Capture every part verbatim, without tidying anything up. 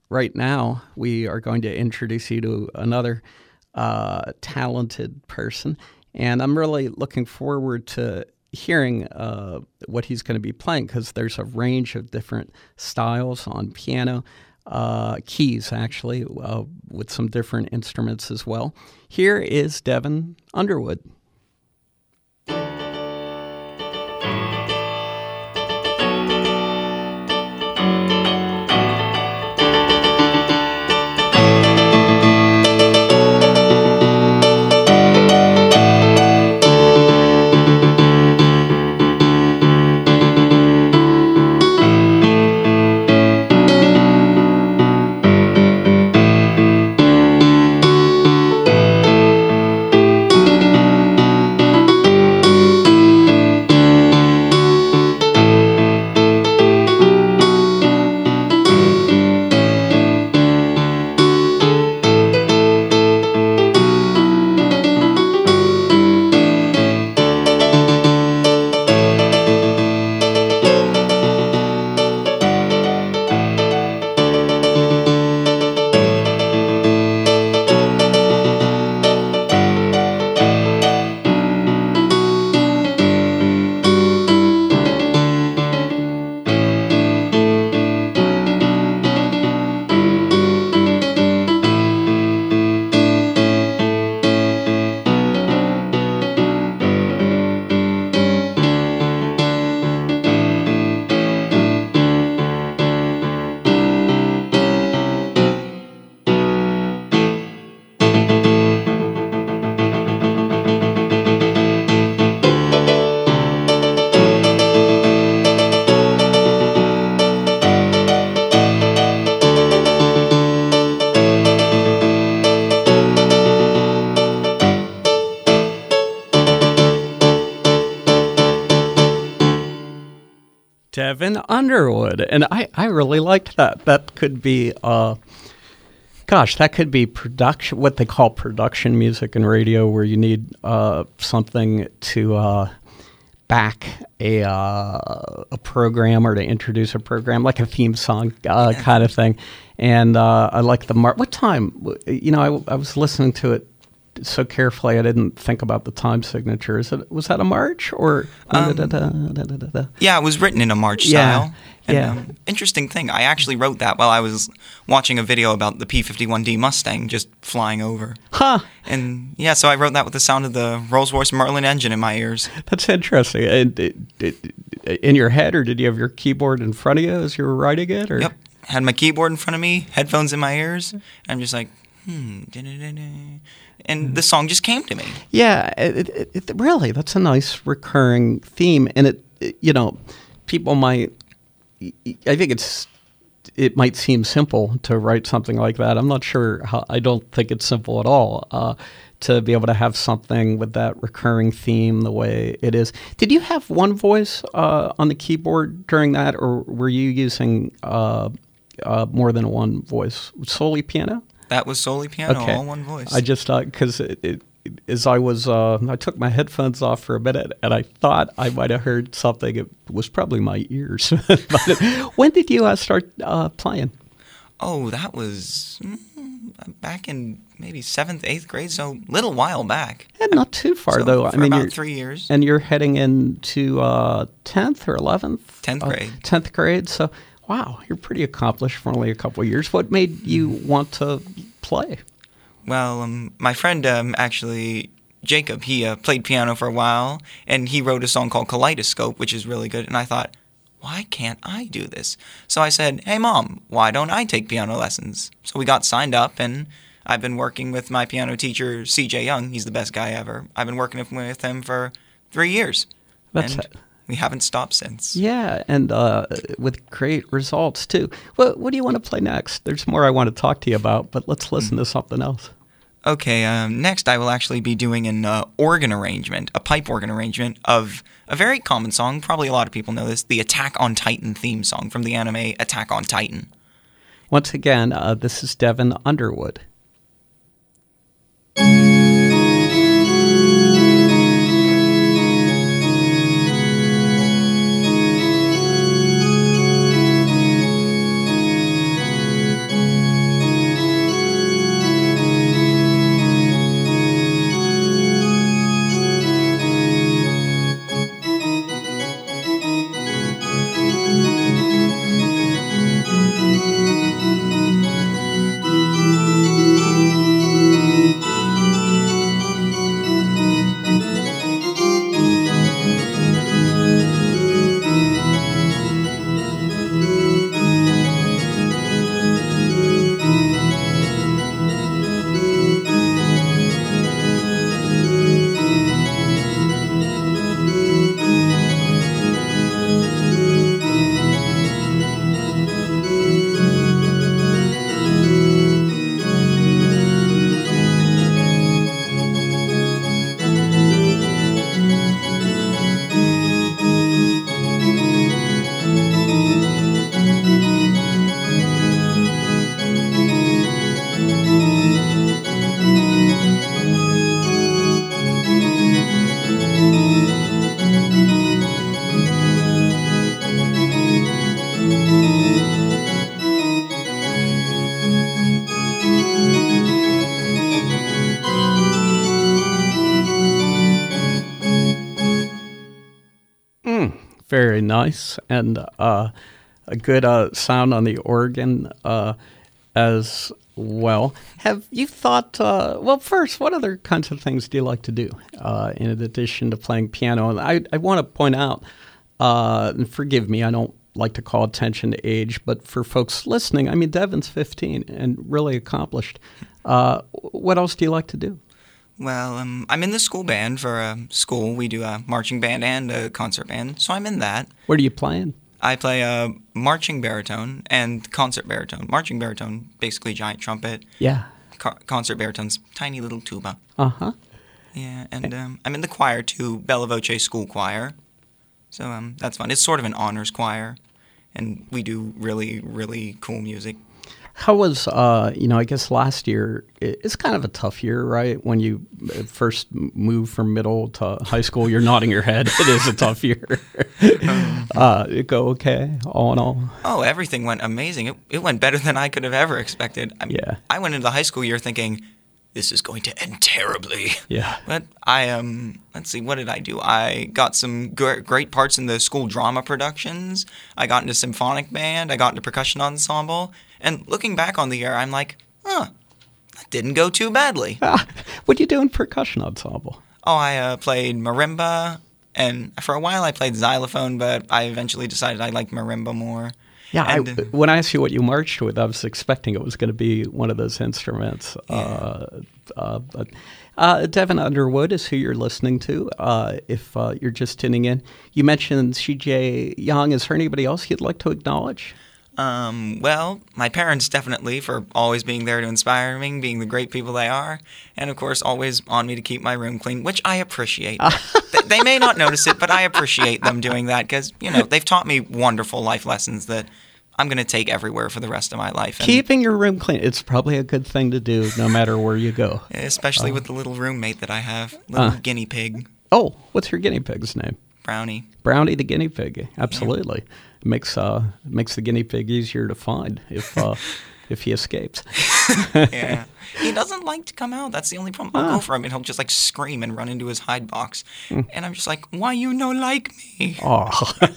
right now, we are going to introduce you to another uh, talented person. And I'm really looking forward to hearing uh, what he's going to be playing because there's a range of different styles on piano, uh, keys actually, uh, with some different instruments as well. Here is Devin Underwood. Devin Underwood. And I, I really liked that. That could be, uh, gosh, that could be production, what they call production music in radio, where you need uh, something to uh, back a uh, a program or to introduce a program, like a theme song uh, yeah. kind of thing. And uh, I like the mar- what time? You know, I, I was listening to it so carefully, I didn't think about the time signature. Is it, was that a march or? Um, da, da, da, da, da, da. Yeah, it was written in a march yeah, style. And, yeah. Um, interesting thing, I actually wrote that while I was watching a video about the P fifty-one D Mustang just flying over. Huh. And yeah, so I wrote that with the sound of the Rolls-Royce Merlin engine in my ears. That's interesting. And, it, it, in your head, or did you have your keyboard in front of you as you were writing it? Or? Yep. Had my keyboard in front of me, headphones in my ears, and I'm just like, hmm, da-da-da-da. And the song just came to me. Yeah, it, it, it, really, that's a nice recurring theme. And it, it, you know, people might, I think it's, it might seem simple to write something like that. I'm not sure how, I don't think it's simple at all uh, to be able to have something with that recurring theme the way it is. Did you have one voice uh, on the keyboard during that, or were you using uh, uh, more than one voice? Solely piano? That was solely piano, okay. all one voice. I just thought, because it, it, as I was, uh, I took my headphones off for a minute, and I thought I might have heard something. It was probably my ears. But when did you uh, start uh, playing? Oh, that was mm, back in maybe seventh, eighth grade, so a little while back. And not too far, so though. For I mean, about three years. And you're heading into uh, tenth or eleventh? tenth grade. Uh, tenth grade, so... Wow, you're pretty accomplished for only a couple of years. What made you want to play? Well, um, my friend um, actually, Jacob, he uh, played piano for a while, and he wrote a song called Kaleidoscope, which is really good. And I thought, why can't I do this? So I said, hey, Mom, why don't I take piano lessons? So we got signed up, and I've been working with my piano teacher, C J Young. He's the best guy ever. I've been working with him for three years. That's and we haven't stopped since. Yeah, and uh, with great results, too. What, what do you want to play next? There's more I want to talk to you about, but let's listen mm. to something else. Okay, um, next I will actually be doing an uh, organ arrangement, a pipe organ arrangement of a very common song. Probably a lot of people know this, the Attack on Titan theme song from the anime Attack on Titan. Once again, uh, this is Devin Underwood. Very nice. And uh, a good uh, sound on the organ uh, as well. Have you thought, uh, well, first, what other kinds of things do you like to do uh, in addition to playing piano? And I, I want to point out, uh, and forgive me, I don't like to call attention to age, but for folks listening, I mean, Devin's fifteen and really accomplished. Uh, what else do you like to do? Well, um, I'm in the school band for a school. We do a marching band and a concert band, so I'm in that. What are you playing? I play a marching baritone and concert baritone. Marching baritone, basically giant trumpet. Yeah. Co- concert baritone's tiny little tuba. Uh-huh. Yeah, and um, I'm in the choir too, Bella Voce School Choir. So um, that's fun. It's sort of an honors choir, and we do really, really cool music. How was, uh, you know, I guess last year, it's kind of a tough year, right? When you first move from middle to high school, you're nodding your head. It is a tough year. uh, it go okay, all in all? Oh, everything went amazing. It, it went better than I could have ever expected. I mean, yeah. I went into the high school year thinking, this is going to end terribly. Yeah. But I, um, let's see, what did I do? I got some gr- great parts in the school drama productions. I got into symphonic band. I got into percussion ensemble. And looking back on the year, I'm like, huh, that didn't go too badly. Ah, what do you do in percussion ensemble? Oh, I uh, played marimba. And for a while I played xylophone, but I eventually decided I liked marimba more. Yeah, and, I, when I asked you what you marched with, I was expecting it was going to be one of those instruments. Yeah. Uh, uh, but uh, Devin Underwood is who you're listening to. Uh, if uh, you're just tuning in, you mentioned C J Young. Is there anybody else you'd like to acknowledge? Um, well, my parents definitely for always being there to inspire me, being the great people they are, and of course always on me to keep my room clean, which I appreciate. they, they may not notice it, but I appreciate them doing that because, you know, they've taught me wonderful life lessons that I'm going to take everywhere for the rest of my life. And keeping your room clean, it's probably a good thing to do no matter where you go. Especially uh, with the little roommate that I have, little uh, guinea pig. Oh, what's your guinea pig's name? Brownie. Brownie the guinea pig, absolutely. Yeah. It makes uh makes the guinea pig easier to find if uh, if he escapes. Yeah, he doesn't like to come out. That's the only problem. I'll ah. go for him, and he'll just like scream and run into his hide box, mm. and I'm just like, "Why you no like me?" Oh,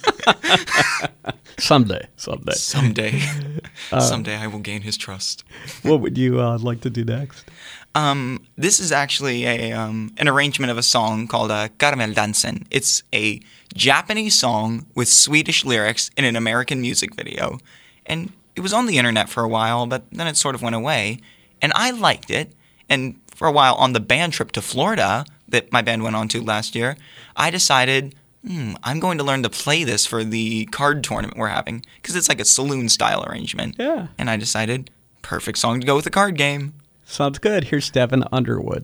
someday, someday, someday, uh, someday I will gain his trust. What would you uh, like to do next? Um, this is actually a um, an arrangement of a song called uh, Caramel Dansen. It's a Japanese song with Swedish lyrics in an American music video. And it was on the internet for a while, but then it sort of went away. And I liked it. And for a while on the band trip to Florida that my band went on to last year, I decided, hmm, I'm going to learn to play this for the card tournament we're having. Because it's like a saloon-style arrangement. Yeah. And I decided, perfect song to go with the card game. Sounds good. Here's Devin Underwood.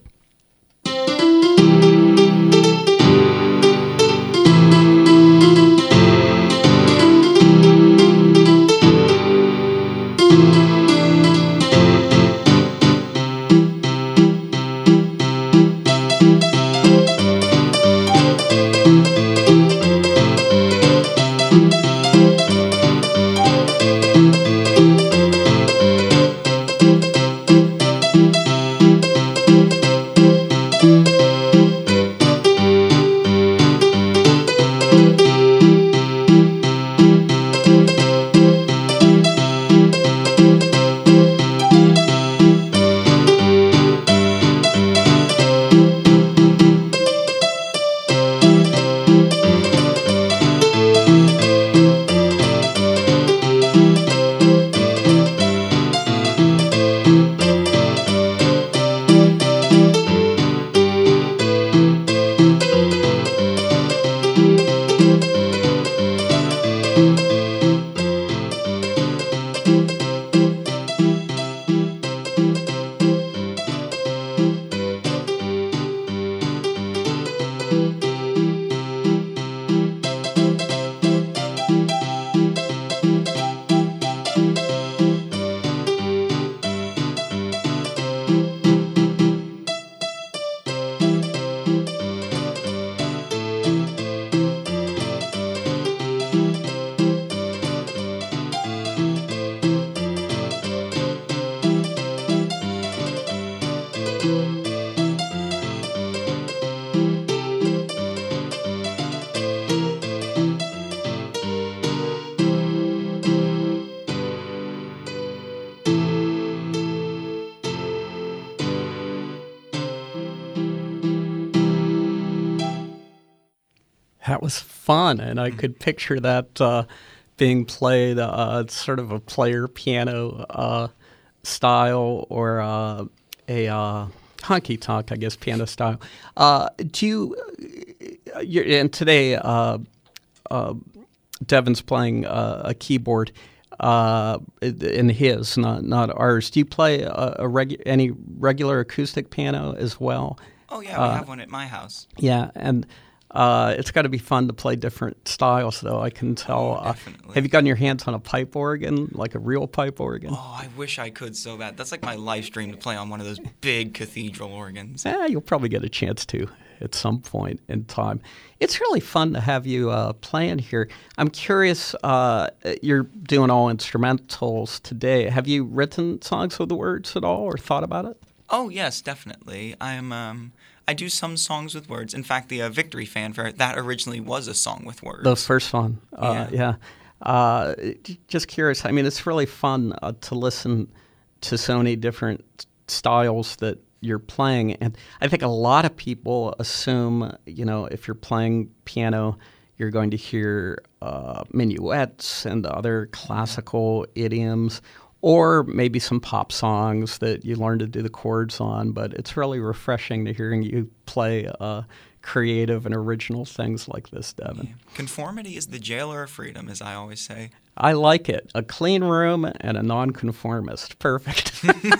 that was fun, and I could picture that uh, being played uh, sort of a player piano uh, style or uh, a uh, honky tonk, I guess, piano style. Uh, do you? You're, and today, uh, uh, Devin's playing uh, a keyboard. Uh, in his, not not ours. Do you play a, a regu- any regular acoustic piano as well? Oh yeah, we uh, have one at my house. Yeah, and uh, it's got to be fun to play different styles, though. I can tell. Oh, definitely. Uh, have you gotten your hands on a pipe organ, like a real pipe organ? Oh, I wish I could so bad. That's like my life dream to play on one of those big cathedral organs. Yeah, you'll probably get a chance to at some point in time. It's really fun to have you uh, playing here. I'm curious, uh, you're doing all instrumentals today. Have you written songs with the words at all or thought about it? Oh, yes, definitely. I'm, um, I do some songs with words. In fact, the uh, Victory Fanfare, that originally was a song with words. The first one, uh, yeah. yeah. Uh, just curious. I mean, it's really fun uh, to listen to so many different styles that you're playing. And I think a lot of people assume, you know, if you're playing piano, you're going to hear uh, minuets and other classical idioms, or maybe some pop songs that you learn to do the chords on. But it's really refreshing to hearing you play uh, creative and original things like this, Devin. Yeah. Conformity is the jailer of freedom, as I always say. I like it. A clean room and a nonconformist. Perfect.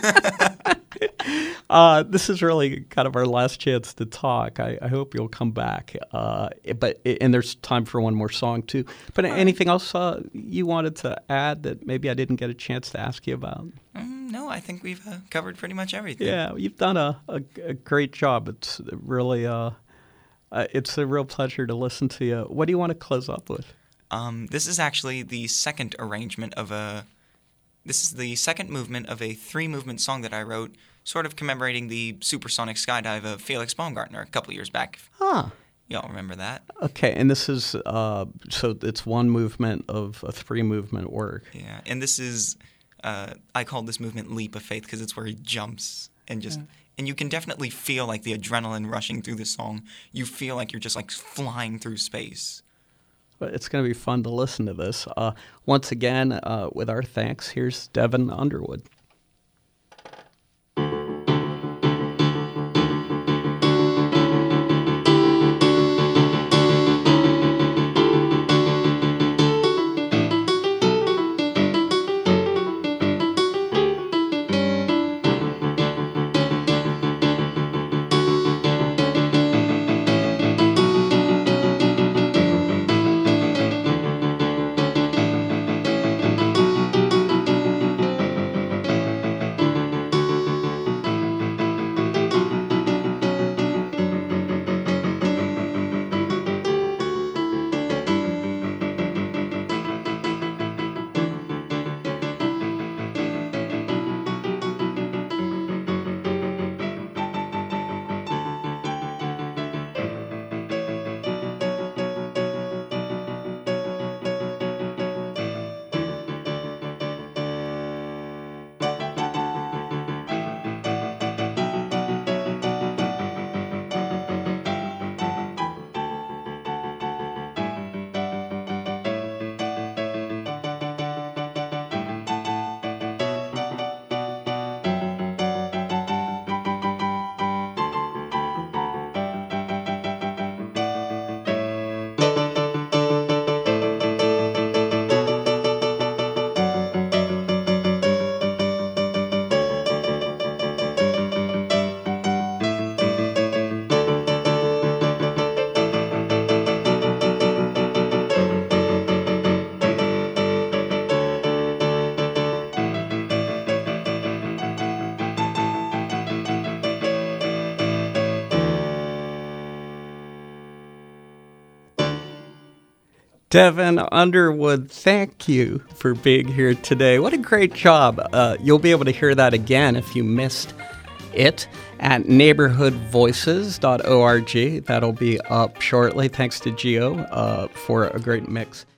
uh, this is really kind of our last chance to talk. I, I hope you'll come back. Uh, but and there's time for one more song too. But anything else uh, you wanted to add that maybe I didn't get a chance to ask you about? Mm, no, I think we've uh, covered pretty much everything. Yeah, you've done a, a, a great job. It's really uh, uh, it's a real pleasure to listen to you. What do you want to close up with? Um, this is actually the second arrangement of a. This is the second movement of a three-movement song that I wrote, sort of commemorating the supersonic skydive of Felix Baumgartner a couple years back. Huh. Y'all remember that? Okay, and this is uh, so it's one movement of a three-movement work. Yeah, and this is uh, I call this movement Leap of Faith because it's where he jumps and just. Yeah. And you can definitely feel like the adrenaline rushing through the song. You feel like you're just like flying through space. It's going to be fun to listen to this. Uh, once again, uh, with our thanks, here's Devin Underwood. Devin Underwood, thank you for being here today. What a great job. Uh, you'll be able to hear that again if you missed it at neighborhood voices dot org. That'll be up shortly. Thanks to Gio uh, for a great mix.